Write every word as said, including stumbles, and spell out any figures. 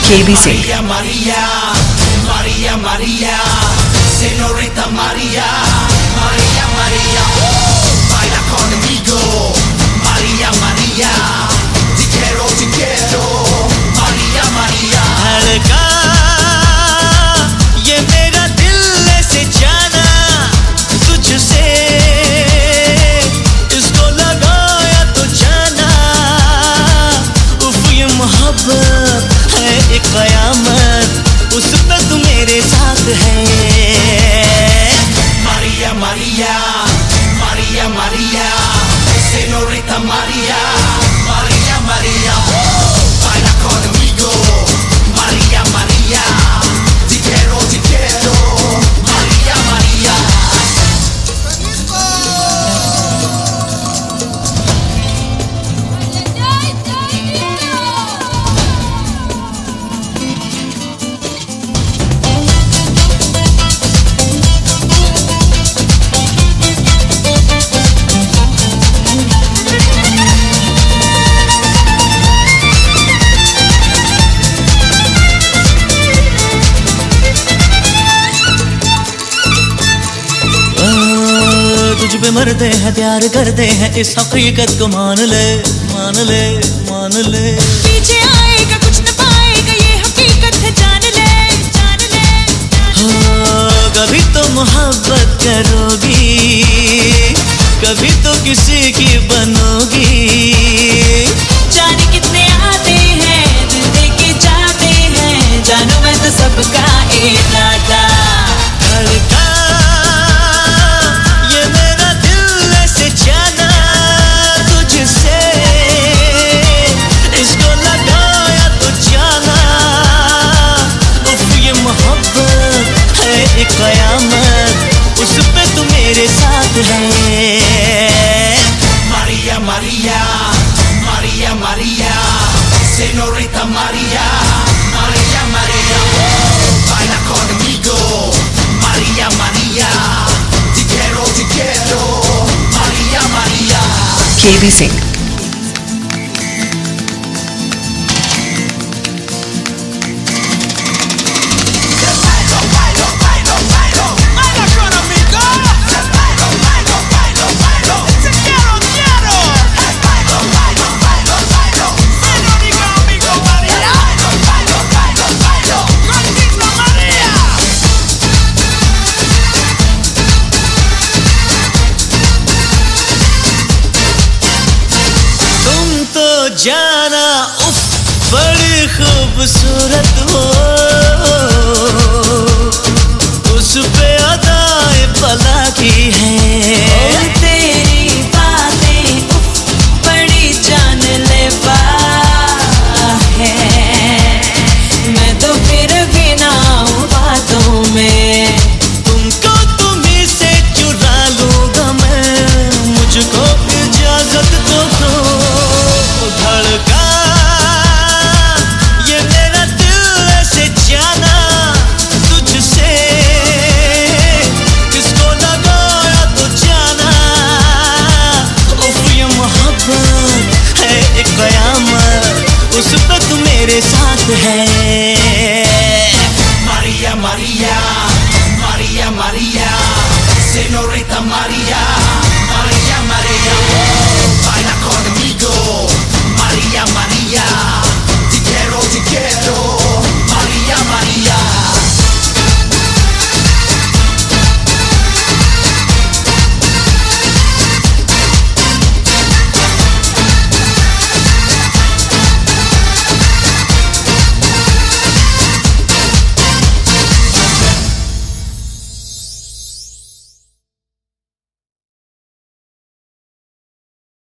के B Singh. Maria, Maria, Maria, Maria, Señorita Maria, Maria, Maria, baila conmigo, Maria, Maria, te quiero, te quiero, Maria, Maria. धड़का ये मेरा दिल ऐसे जाना तुझसे, इसको लगाया तो जाना, उफ ये मोहब्बत है एक कयामत, उस पे तू मेरे साथ है। Maria, Maria, Maria, Maria, Señorita Maria, Maria, Maria, baila conmigo, Maria, Maria, te quiero, te quiero, Maria, Maria. तुझ पे मरते हैं प्यार करते हैं, इस हकीकत को मान ले मान ले मान ले। पीछे आएगा कुछ न पाएगा, ये हकीकत है जान ले जान ले, जान ले। हो कभी तो मोहब्बत करोगी, कभी तो किसी की बनोगी। जाने कितने आते हैं दिल दे के जाते हैं, जानू मैं तो सबका इरादा। धड़का ये मेरा दिल ऐसे जाना तुझसे, इसको लगाया तो जाना, उफ ये मोहब्बत है एक कयामत, उस पे तू मेरे साथ है। Maria, Maria, Maria, Maria, Señorita Maria, Maria, Maria, baila conmigo, Maria, Maria, te quiero, te quiero, Maria, Maria. K B Singh. Bailo, bailo, bailo, bailo, baila conmigo. Bailo, bailo, bailo, bailo, te quiero, quiero. Bailo, bailo, bailo, bailo, Señorita amigo Maria. Bailo, bailo, bailo, bailo, contigo Maria. तुम तो जाना उफ बड़ी खूबसूरत हो, उस पे अदाए भला की है। ओ तेरी बातें उफ बड़ी जानलेवा है, मैं तो फिर भी ना हूँ बातों में। तुमको तुम्ही से चुरा लूंगा मैं, मुझको इजाजत तो दो। धड़का ये मेरा दिल ऐसे जाना तुझसे, इसको लगाया तो जाना, उफ ये मोहब्बत है एक कयामत, उस पे तू मेरे साथ है। Maria, Maria, Maria, Maria, Señorita Maria.